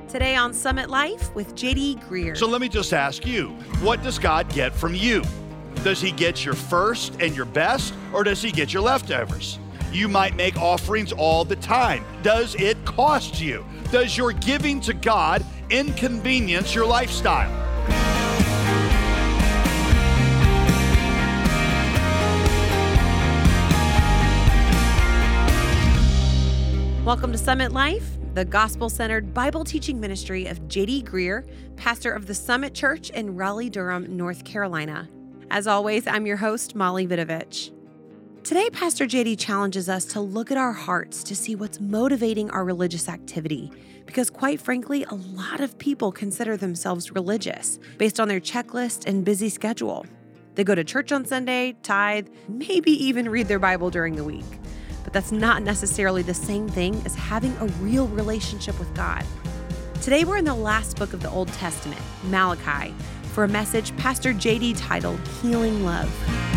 Today on Summit Life with JD Greear. So let me just ask you, what does God get from you? Does he get your first and your best, or does he get your leftovers? You might make offerings all the time. Does it cost you? Does your giving to God inconvenience your lifestyle? Welcome to Summit Life, the gospel-centered Bible teaching ministry of JD Greear, pastor of the Summit Church in Raleigh-Durham, North Carolina. As always, I'm your host, Molly Vidovich. Today, Pastor JD challenges us to look at our hearts to see what's motivating our religious activity, because quite frankly, a lot of people consider themselves religious based on their checklist and busy schedule. They go to church on Sunday, tithe, maybe even read their Bible during the week. But that's not necessarily the same thing as having a real relationship with God. Today, we're in the last book of the Old Testament, Malachi, for a message Pastor JD titled Healing Love.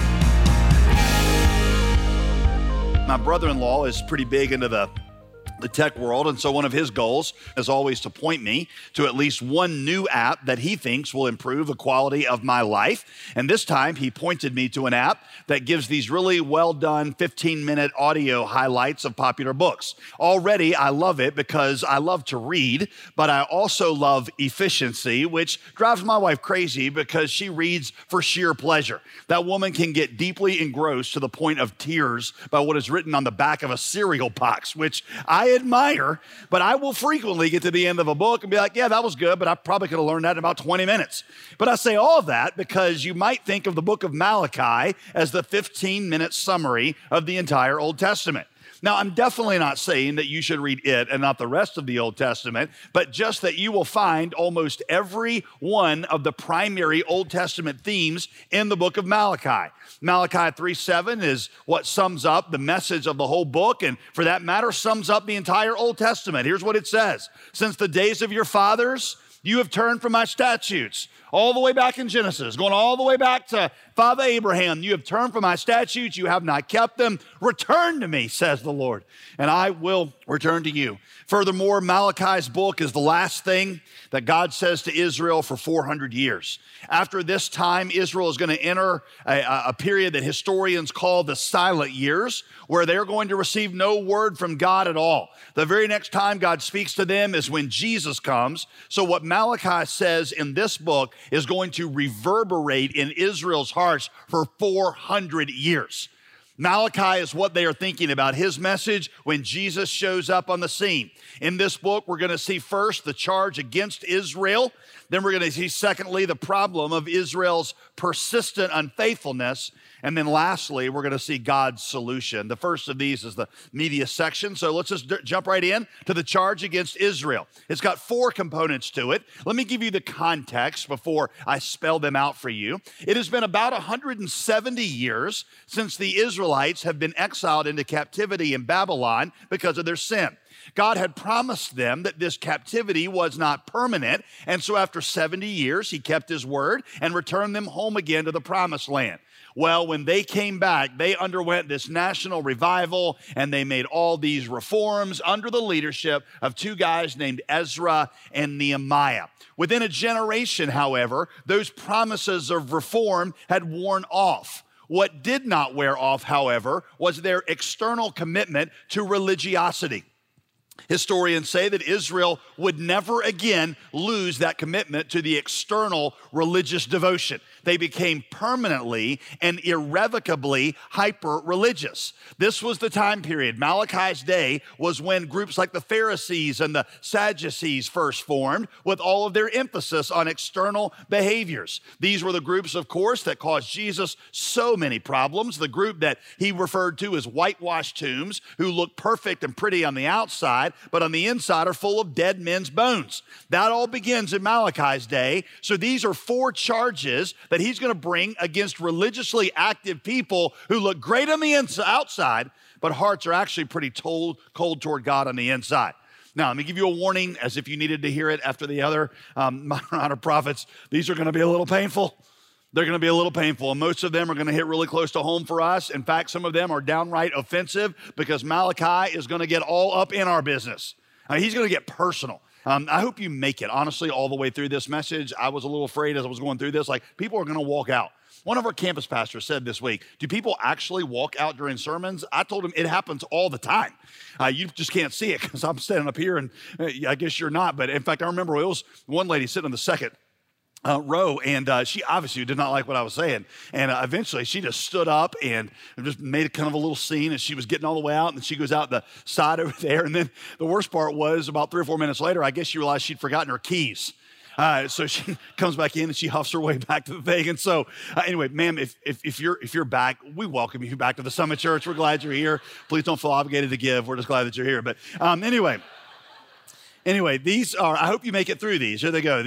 My brother-in-law is pretty big into the tech world, and so one of his goals is always to point me to at least one new app that he thinks will improve the quality of my life. And this time he pointed me to an app that gives these really well done 15-minute audio highlights of popular books. Already I love it because I love to read, but I also love efficiency, which drives my wife crazy because she reads for sheer pleasure. That woman can get deeply engrossed to the point of tears by what is written on the back of a cereal box, which I admire, but I will frequently get to the end of a book and be like, yeah, that was good, but I probably could have learned that in about 20 minutes. But I say all of that because you might think of the book of Malachi as the 15-minute summary of the entire Old Testament. Now, I'm definitely not saying that you should read it and not the rest of the Old Testament, but just that you will find almost every one of the primary Old Testament themes in the book of Malachi. Malachi 3:7 is what sums up the message of the whole book, and for that matter, sums up the entire Old Testament. Here's what it says. Since the days of your fathers, you have turned from my statutes. All the way back in Genesis, going all the way back to Father Abraham, you have turned from my statutes, you have not kept them. Return to me, says the Lord, and I will return to you. Furthermore, Malachi's book is the last thing that God says to Israel for 400 years. After this time, Israel is going to enter a period that historians call the silent years, where they're going to receive no word from God at all. The very next time God speaks to them is when Jesus comes. So what Malachi says in this book is going to reverberate in Israel's hearts for 400 years. Malachi is what they are thinking about, his message when Jesus shows up on the scene. In this book, we're going to see first the charge against Israel. Then we're going to see, secondly, the problem of Israel's persistent unfaithfulness. And then lastly, we're going to see God's solution. The first of these is the media section. So let's just jump right in to the charge against Israel. It's got four components to it. Let me give you the context before I spell them out for you. It has been about 170 years since the Israelites have been exiled into captivity in Babylon because of their sin. God had promised them that this captivity was not permanent, and so after 70 years, he kept his word and returned them home again to the promised land. Well, when they came back, they underwent this national revival, and they made all these reforms under the leadership of two guys named Ezra and Nehemiah. Within a generation, however, those promises of reform had worn off. What did not wear off, however, was their external commitment to religiosity. Historians say that Israel would never again lose that commitment to the external religious devotion. They became permanently and irrevocably hyper-religious. This was the time period. Malachi's day was when groups like the Pharisees and the Sadducees first formed, with all of their emphasis on external behaviors. These were the groups, of course, that caused Jesus so many problems. The group that he referred to as whitewashed tombs, who look perfect and pretty on the outside, but on the inside are full of dead men's bones. That all begins in Malachi's day. So these are four charges that he's going to bring against religiously active people who look great on the outside, but hearts are actually pretty cold toward God on the inside. Now, let me give you a warning, as if you needed to hear it after the other minor prophets. These are going to be a little painful. They're going to be a little painful, and most of them are going to hit really close to home for us. In fact, some of them are downright offensive because Malachi is going to get all up in our business. He's going to get personal. I hope you make it. Honestly, all the way through this message, I was a little afraid as I was going through this, like people are going to walk out. One of our campus pastors said this week, do people actually walk out during sermons? I told him it happens all the time. You just can't see it because I'm standing up here and I guess you're not. But in fact, I remember it was one lady sitting on the second row, and she obviously did not like what I was saying. And eventually she just stood up and just made a kind of a little scene, and she was getting all the way out, and she goes out the side over there. And then the worst part was about 3 or 4 minutes later, I guess she realized she'd forgotten her keys. So she comes back in and she huffs her way back to the thing. And so anyway, ma'am, if you're back, we welcome you back to the Summit Church. We're glad you're here. Please don't feel obligated to give. We're just glad that you're here. But Anyway, these are, I hope you make it through these. Here they go.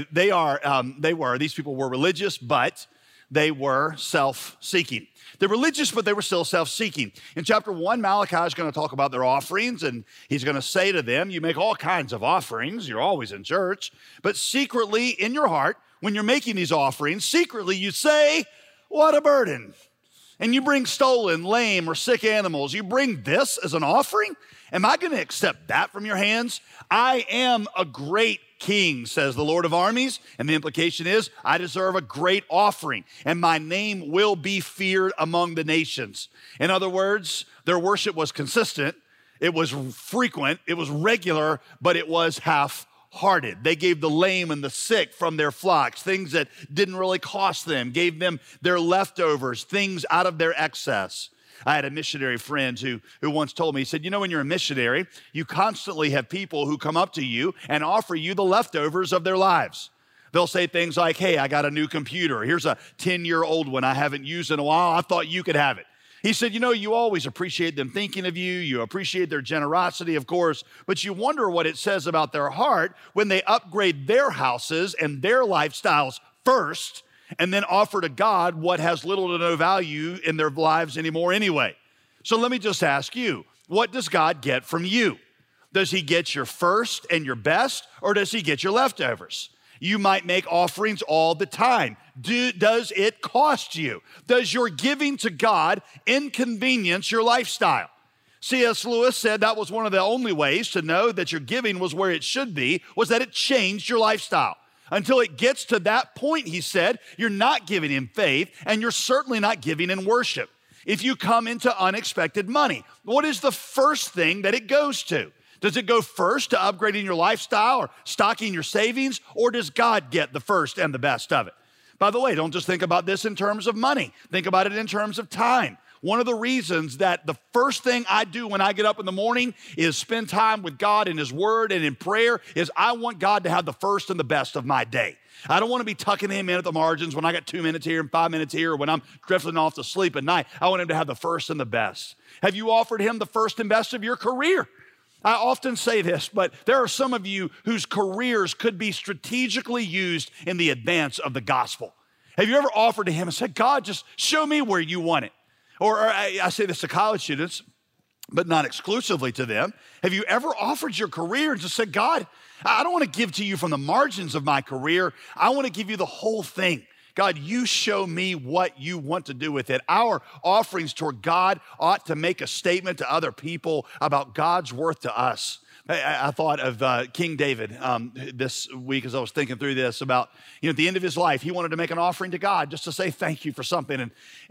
These people were religious, but they were self-seeking. They're religious, but they were still self-seeking. In chapter 1, Malachi is going to talk about their offerings, and he's going to say to them, you make all kinds of offerings. You're always in church. But secretly in your heart, when you're making these offerings, secretly you say, what a burden. And you bring stolen, lame, or sick animals. You bring this as an offering? Am I going to accept that from your hands? I am a great king, says the Lord of armies. And the implication is, I deserve a great offering, and my name will be feared among the nations. In other words, their worship was consistent, it was frequent, it was regular, but it was half-hearted. They gave the lame and the sick from their flocks, things that didn't really cost them, gave them their leftovers, things out of their excess. I had a missionary friend who once told me, he said, you know, when you're a missionary, you constantly have people who come up to you and offer you the leftovers of their lives. They'll say things like, hey, I got a new computer. Here's a 10-year-old one I haven't used in a while. I thought you could have it. He said, you know, you always appreciate them thinking of you. You appreciate their generosity, of course, but you wonder what it says about their heart when they upgrade their houses and their lifestyles first and then offer to God what has little to no value in their lives anymore anyway. So let me just ask you, what does God get from you? Does he get your first and your best, or does he get your leftovers? You might make offerings all the time. Does it cost you? Does your giving to God inconvenience your lifestyle? C.S. Lewis said that was one of the only ways to know that your giving was where it should be, was that it changed your lifestyle. Until it gets to that point, he said, you're not giving in faith, and you're certainly not giving in worship. If you come into unexpected money, what is the first thing that it goes to? Does it go first to upgrading your lifestyle or stocking your savings, or does God get the first and the best of it? By the way, don't just think about this in terms of money. Think about it in terms of time. One of the reasons that the first thing I do when I get up in the morning is spend time with God in his word and in prayer is I want God to have the first and the best of my day. I don't want to be tucking him in at the margins when I got 2 minutes here and 5 minutes here, or when I'm drifting off to sleep at night. I want him to have the first and the best. Have you offered him the first and best of your career? I often say this, but there are some of you whose careers could be strategically used in the advance of the gospel. Have you ever offered to him and said, God, just show me where you want it? Or I say this to college students, but not exclusively to them. Have you ever offered your career and just said, God, I don't want to give to you from the margins of my career. I want to give you the whole thing. God, you show me what you want to do with it. Our offerings toward God ought to make a statement to other people about God's worth to us. I thought of King David this week as I was thinking through this about, at the end of his life, he wanted to make an offering to God just to say thank you for something.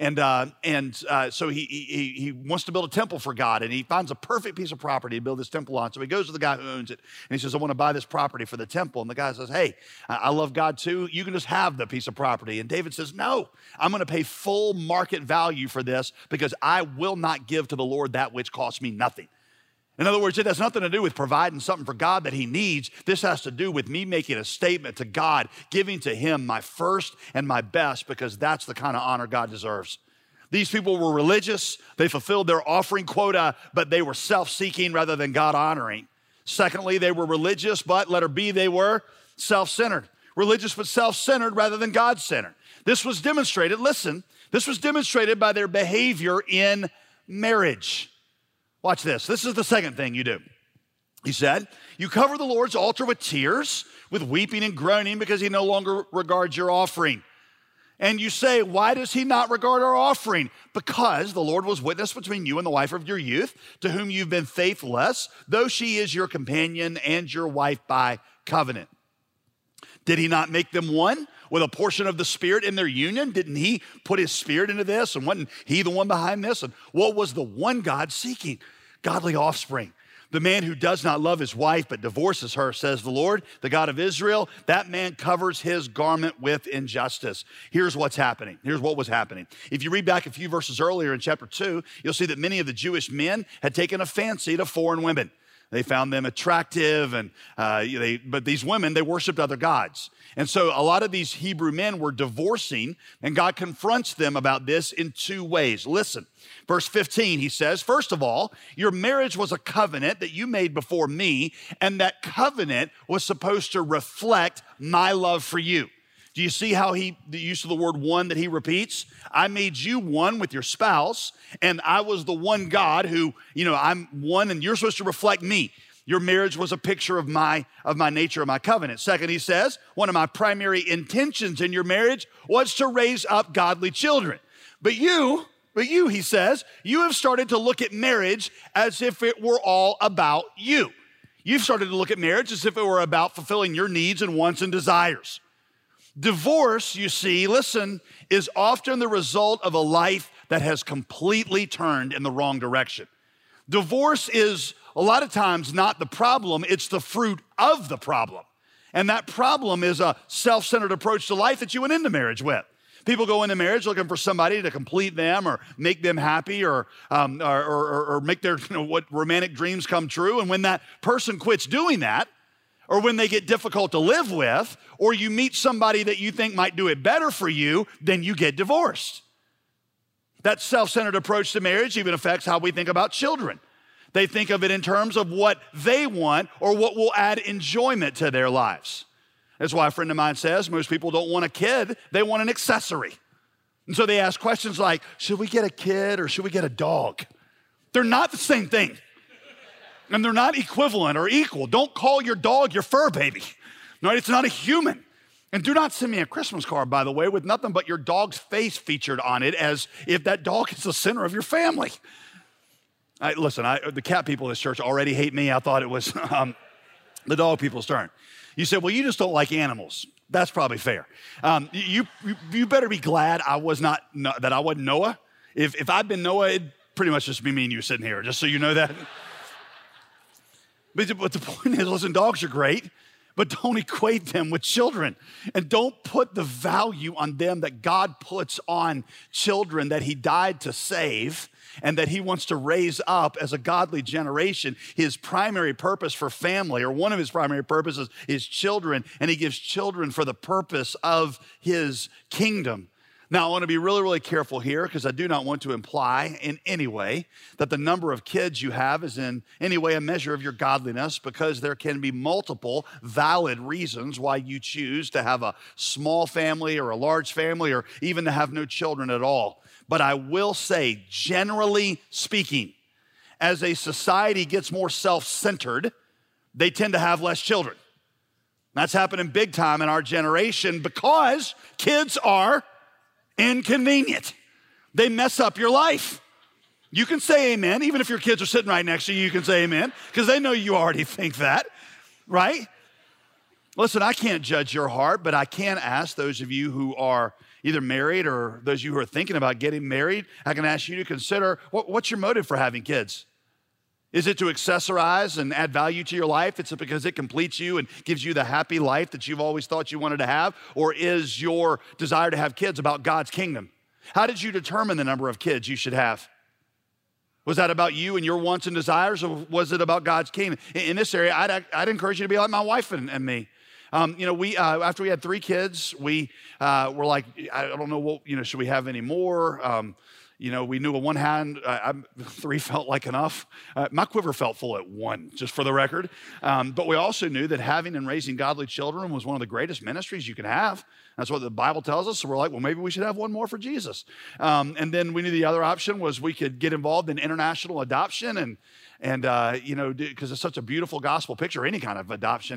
So he wants to build a temple for God, and he finds a perfect piece of property to build this temple on. So he goes to the guy who owns it, and he says, I want to buy this property for the temple. And the guy says, hey, I love God too. You can just have the piece of property. And David says, no, I'm going to pay full market value for this because I will not give to the Lord that which costs me nothing. In other words, it has nothing to do with providing something for God that he needs. This has to do with me making a statement to God, giving to him my first and my best, because that's the kind of honor God deserves. These people were religious. They fulfilled their offering quota, but they were self-seeking rather than God-honoring. Secondly, they were religious, but letter B, they were self-centered. Religious but self-centered rather than God-centered. This was demonstrated, this was demonstrated by their behavior in marriage. Watch this. This is the second thing you do. He said, you cover the Lord's altar with tears, with weeping and groaning because he no longer regards your offering. And you say, why does he not regard our offering? Because the Lord was witness between you and the wife of your youth, to whom you've been faithless, though she is your companion and your wife by covenant. Did he not make them one with a portion of the Spirit in their union? Didn't he put his Spirit into this? And wasn't he the one behind this? And what was the one God seeking? Godly offspring. The man who does not love his wife but divorces her, says the Lord, the God of Israel, that man covers his garment with injustice. Here's what's happening. Here's what was happening. If you read back a few verses earlier in chapter 2, you'll see that many of the Jewish men had taken a fancy to foreign women. They found them attractive, but these women, they worshiped other gods. And so a lot of these Hebrew men were divorcing, and God confronts them about this in two ways. Listen, verse 15, he says, first of all, your marriage was a covenant that you made before me, and that covenant was supposed to reflect my love for you. Do you see how the use of the word one that he repeats? I made you one with your spouse, and I was the one God who, I'm one, and you're supposed to reflect me. Your marriage was a picture of my nature, of my covenant. Second, he says, one of my primary intentions in your marriage was to raise up godly children. But you, he says, you have started to look at marriage as if it were all about you. You've started to look at marriage as if it were about fulfilling your needs and wants and desires. Divorce, you see, listen, is often the result of a life that has completely turned in the wrong direction. Divorce is a lot of times not the problem, it's the fruit of the problem. And that problem is a self-centered approach to life that you went into marriage with. People go into marriage looking for somebody to complete them or make them happy or make their what romantic dreams come true. And when that person quits doing that, or when they get difficult to live with, or you meet somebody that you think might do it better for you, then you get divorced. That self-centered approach to marriage even affects how we think about children. They think of it in terms of what they want or what will add enjoyment to their lives. That's why a friend of mine says most people don't want a kid, they want an accessory. And so they ask questions like, should we get a kid or should we get a dog? They're not the same thing. And they're not equivalent or equal. Don't call your dog your fur baby. No, it's not a human. And do not send me a Christmas card, by the way, with nothing but your dog's face featured on it as if that dog is the center of your family. The cat people in this church already hate me. I thought it was the dog people's turn. You said, well, you just don't like animals. That's probably fair. You better be glad that I wasn't Noah. If I'd been Noah, it'd pretty much just be me and you sitting here, just so you know that. But the point is, listen, dogs are great, but don't equate them with children. And don't put the value on them that God puts on children that he died to save and that he wants to raise up as a godly generation. His primary purpose for family, or one of his primary purposes, is children, and he gives children for the purpose of his kingdom. Now, I want to be really, really careful here because I do not want to imply in any way that the number of kids you have is in any way a measure of your godliness, because there can be multiple valid reasons why you choose to have a small family or a large family or even to have no children at all. But I will say, generally speaking, as a society gets more self-centered, they tend to have less children. That's happening big time in our generation because kids are inconvenient. They mess up your life. You can say amen. Even if your kids are sitting right next to you, you can say amen because they know you already think that, right? Listen, I can't judge your heart, but I can ask those of you who are either married or those of you who are thinking about getting married, I can ask you to consider what's your motive for having kids? Is it to accessorize and add value to your life? Is it because it completes you and gives you the happy life that you've always thought you wanted to have? Or is your desire to have kids about God's kingdom? How did you determine the number of kids you should have? Was that about you and your wants and desires, or was it about God's kingdom? In this area, I'd encourage you to be like my wife and me. We after we had 3 kids, we were like, I don't know should we have any more? We knew with one hand, 3 felt like enough. My quiver felt full at 1, just for the record. But we also knew that having and raising godly children was one of the greatest ministries you can have. That's what the Bible tells us. So we're like, well, maybe we should have one more for Jesus. And then we knew the other option was we could get involved in international adoption and because it's such a beautiful gospel picture, any kind of adoption.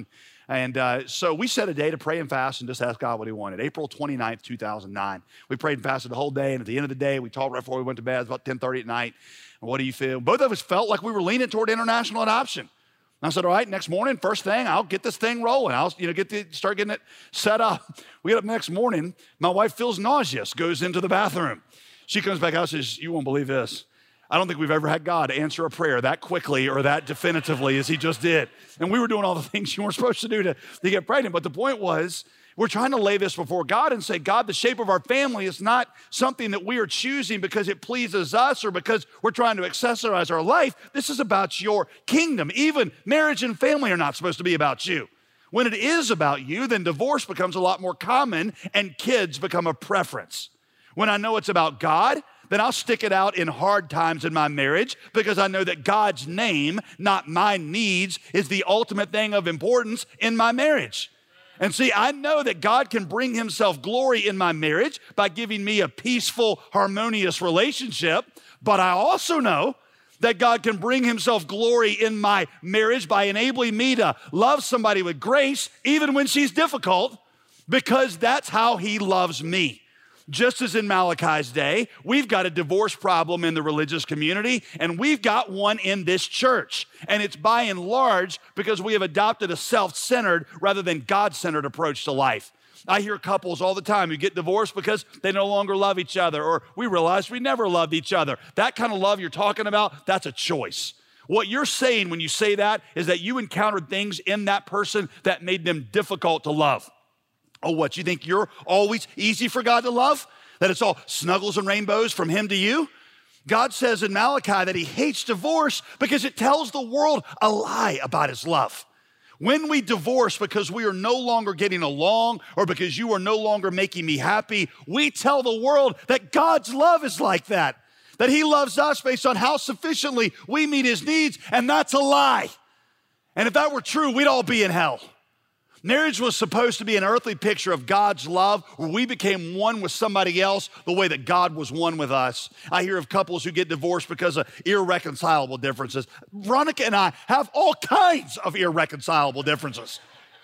And so we set a day to pray and fast and just ask God what he wanted. April 29th, 2009. We prayed and fasted the whole day, and at the end of the day, we talked right before we went to bed. It was about 10:30 at night. And what do you feel? Both of us felt like we were leaning toward international adoption. I said, all right, next morning, first thing, I'll get this thing rolling. I'll start getting it set up. We get up next morning. My wife feels nauseous, goes into the bathroom. She comes back out and says, you won't believe this. I don't think we've ever had God answer a prayer that quickly or that definitively as he just did. And we were doing all the things you weren't supposed to do to get pregnant. But the point was, we're trying to lay this before God and say, God, the shape of our family is not something that we are choosing because it pleases us or because we're trying to accessorize our life. This is about your kingdom. Even marriage and family are not supposed to be about you. When it is about you, then divorce becomes a lot more common and kids become a preference. When I know it's about God, then I'll stick it out in hard times in my marriage because I know that God's name, not my needs, is the ultimate thing of importance in my marriage. And see, I know that God can bring himself glory in my marriage by giving me a peaceful, harmonious relationship, but I also know that God can bring himself glory in my marriage by enabling me to love somebody with grace, even when she's difficult, because that's how he loves me. Just as in Malachi's day, we've got a divorce problem in the religious community, and we've got one in this church. And it's by and large because we have adopted a self-centered rather than God-centered approach to life. I hear couples all the time who get divorced because they no longer love each other, or we realized we never loved each other. That kind of love you're talking about, that's a choice. What you're saying when you say that is that you encountered things in that person that made them difficult to love. Oh, what, you think you're always easy for God to love? That it's all snuggles and rainbows from him to you? God says in Malachi that he hates divorce because it tells the world a lie about his love. When we divorce because we are no longer getting along or because you are no longer making me happy, we tell the world that God's love is like that he loves us based on how sufficiently we meet his needs, and that's a lie. And if that were true, we'd all be in hell. Marriage was supposed to be an earthly picture of God's love where we became one with somebody else the way that God was one with us. I hear of couples who get divorced because of irreconcilable differences. Veronica and I have all kinds of irreconcilable differences.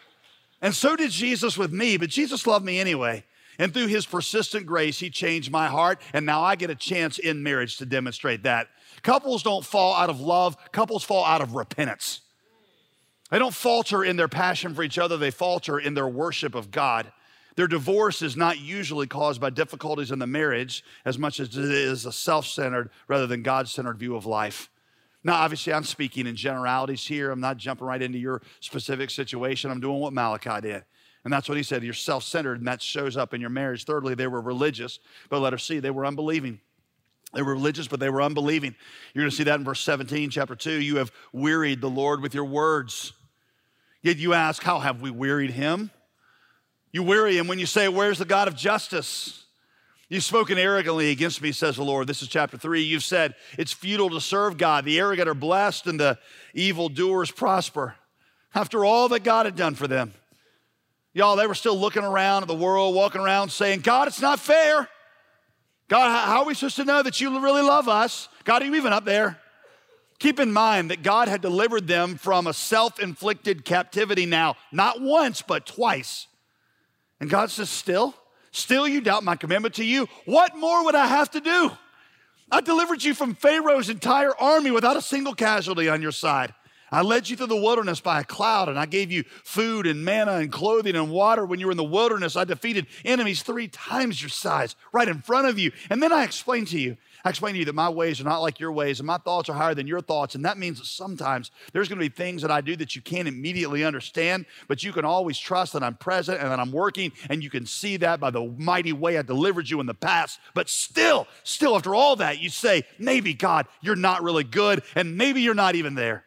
And so did Jesus with me, but Jesus loved me anyway. And through his persistent grace, he changed my heart, and now I get a chance in marriage to demonstrate that. Couples don't fall out of love, couples fall out of repentance. They don't falter in their passion for each other, they falter in their worship of God. Their divorce is not usually caused by difficulties in the marriage as much as it is a self-centered rather than God-centered view of life. Now, obviously, I'm speaking in generalities here. I'm not jumping right into your specific situation. I'm doing what Malachi did. And that's what he said, you're self-centered, and that shows up in your marriage. Thirdly, they were religious, but let us see, they were unbelieving. They were religious, but they were unbelieving. You're going to see that in verse 17, chapter 2. You have wearied the Lord with your words. Yet you ask, how have we wearied him? You weary him when you say, where's the God of justice? You've spoken arrogantly against me, says the Lord. This is chapter 3. You've said, it's futile to serve God. The arrogant are blessed and the evildoers prosper. After all that God had done for them. Y'all, they were still looking around at the world, walking around saying, God, it's not fair. God, how are we supposed to know that you really love us? God, are you even up there? Keep in mind that God had delivered them from a self-inflicted captivity now, not once, but twice. And God says, still you doubt my commitment to you? What more would I have to do? I delivered you from Pharaoh's entire army without a single casualty on your side. I led you through the wilderness by a cloud, and I gave you food and manna and clothing and water. When you were in the wilderness, I defeated enemies 3 times your size right in front of you. And then I explained to you that my ways are not like your ways, and my thoughts are higher than your thoughts. And that means that sometimes there's going to be things that I do that you can't immediately understand, but you can always trust that I'm present and that I'm working, and you can see that by the mighty way I delivered you in the past. But still, after all that, you say, maybe, God, you're not really good, and maybe you're not even there.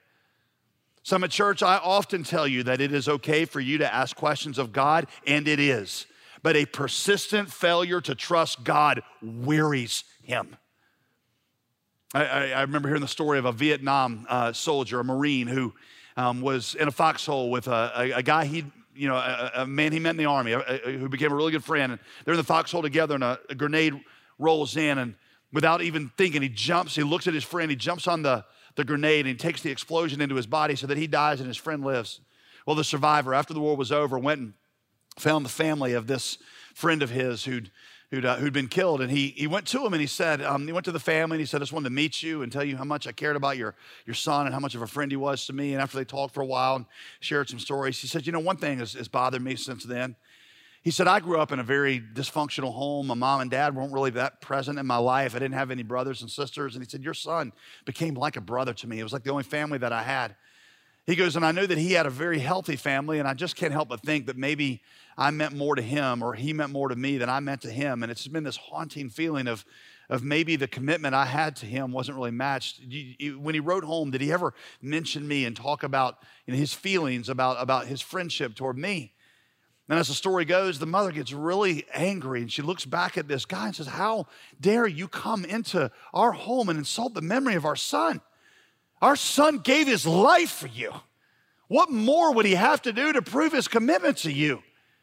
Summit Church, I often tell you that it is okay for you to ask questions of God, and it is. But a persistent failure to trust God wearies him. I remember hearing the story of a Vietnam soldier, a Marine, who was in a foxhole with a guy a man he met in the army who became a really good friend. And they're in the foxhole together, and a grenade rolls in, and without even thinking, he looks at his friend, he jumps on the grenade, and he takes the explosion into his body so that he dies and his friend lives. Well, the survivor, after the war was over, went and found the family of this friend of his who'd been killed. And he went to him and he said, he went to the family and he said, I just wanted to meet you and tell you how much I cared about your son and how much of a friend he was to me. And after they talked for a while and shared some stories, he said, one thing has bothered me since then. He said, I grew up in a very dysfunctional home. My mom and dad weren't really that present in my life. I didn't have any brothers and sisters. And he said, your son became like a brother to me. It was like the only family that I had. He goes, and I knew that he had a very healthy family, and I just can't help but think that maybe I meant more to him or he meant more to me than I meant to him. And it's been this haunting feeling of maybe the commitment I had to him wasn't really matched. When he wrote home, did he ever mention me and talk about his feelings about his friendship toward me? And as the story goes, the mother gets really angry and she looks back at this guy and says, how dare you come into our home and insult the memory of our son? Our son gave his life for you. What more would he have to do to prove his commitment to you?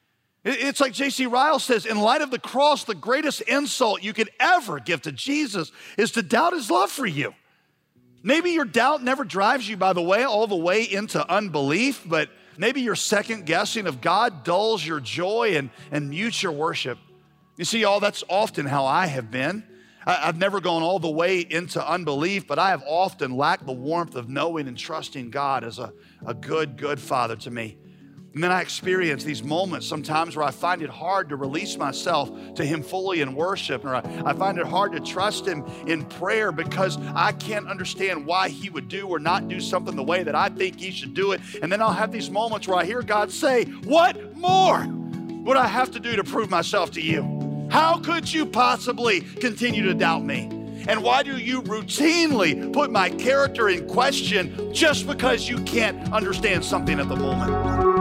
It's like J.C. Ryle says, in light of the cross, the greatest insult you could ever give to Jesus is to doubt his love for you. Maybe your doubt never drives you, by the way, all the way into unbelief, but maybe your second guessing of God dulls your joy and mutes your worship. You see, y'all, that's often how I have been. I've never gone all the way into unbelief, but I have often lacked the warmth of knowing and trusting God as a good Father to me. And then I experience these moments sometimes where I find it hard to release myself to him fully in worship, or I find it hard to trust him in prayer because I can't understand why he would do or not do something the way that I think he should do it. And then I'll have these moments where I hear God say, what more would I have to do to prove myself to you? How could you possibly continue to doubt me? And why do you routinely put my character in question just because you can't understand something at the moment?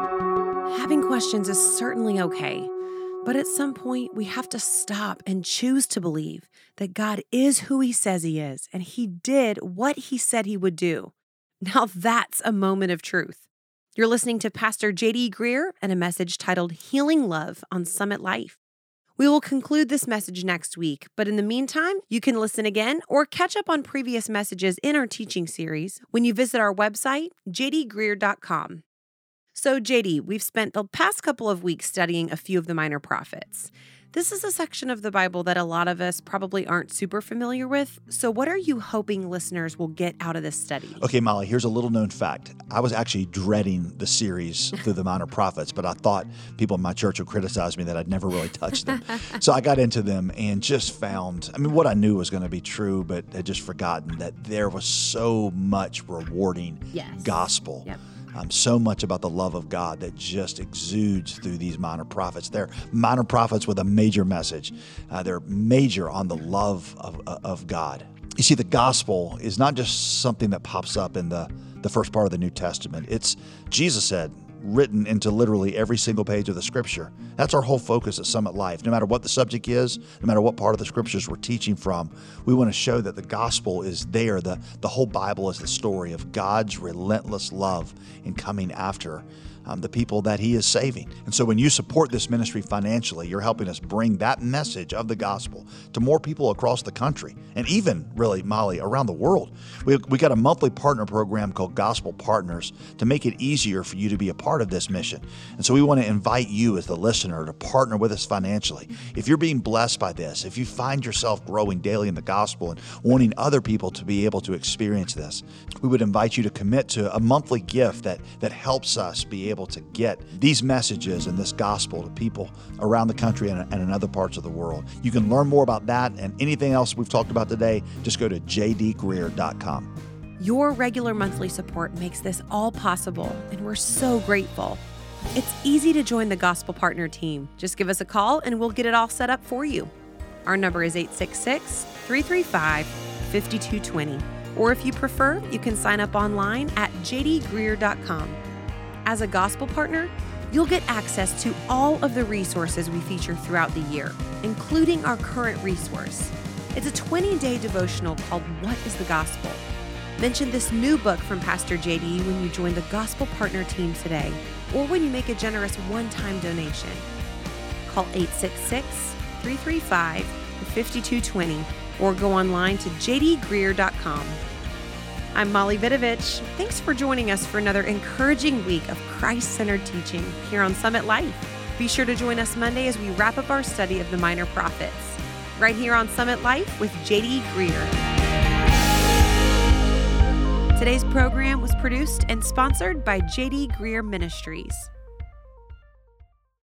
Having questions is certainly okay, but at some point we have to stop and choose to believe that God is who he says he is, and he did what he said he would do. Now that's a moment of truth. You're listening to Pastor J.D. Greear and a message titled Healing Love on Summit Life. We will conclude this message next week, but in the meantime, you can listen again or catch up on previous messages in our teaching series when you visit our website, jdgreear.com. So JD, we've spent the past couple of weeks studying a few of the minor prophets. This is a section of the Bible that a lot of us probably aren't super familiar with. So what are you hoping listeners will get out of this study? Okay, Molly, here's a little known fact. I was actually dreading the series through the minor prophets, but I thought people in my church would criticize me that I'd never really touched them. So I got into them and just found, what I knew was going to be true, but had just forgotten that there was so much rewarding gospel. Yep. So much about the love of God that just exudes through these minor prophets. They're minor prophets with a major message. They're major on the love of God. You see, the gospel is not just something that pops up in the first part of the New Testament. It's, Jesus said, written into literally every single page of the Scripture. That's our whole focus at Summit Life. No matter what the subject is, no matter what part of the Scriptures we're teaching from, we want to show that the gospel is there. The whole Bible is the story of God's relentless love in coming after the people that he is saving. And so when you support this ministry financially, you're helping us bring that message of the gospel to more people across the country and even, really, Molly, around the world. We got a monthly partner program called Gospel Partners to make it easier for you to be a part of this mission. And so we want to invite you as the listener to partner with us financially. If you're being blessed by this, if you find yourself growing daily in the gospel and wanting other people to be able to experience this, we would invite you to commit to a monthly gift that helps us be able to get these messages and this gospel to people around the country and in other parts of the world. You can learn more about that and anything else we've talked about today. Just go to jdgreear.com. Your regular monthly support makes this all possible, and we're so grateful. It's easy to join the Gospel Partner team. Just give us a call and we'll get it all set up for you. Our number is 866-335-5220. Or if you prefer, you can sign up online at jdgreear.com. As a gospel partner, you'll get access to all of the resources we feature throughout the year, including our current resource. It's a 20-day devotional called What is the Gospel? Mention this new book from Pastor JD when you join the Gospel Partner team today, or when you make a generous one-time donation. Call 866-335-5220 or go online to jdgreear.com. I'm Molly Vidovich. Thanks for joining us for another encouraging week of Christ-centered teaching here on Summit Life. Be sure to join us Monday as we wrap up our study of the Minor Prophets, right here on Summit Life with J.D. Greear. Today's program was produced and sponsored by J.D. Greear Ministries.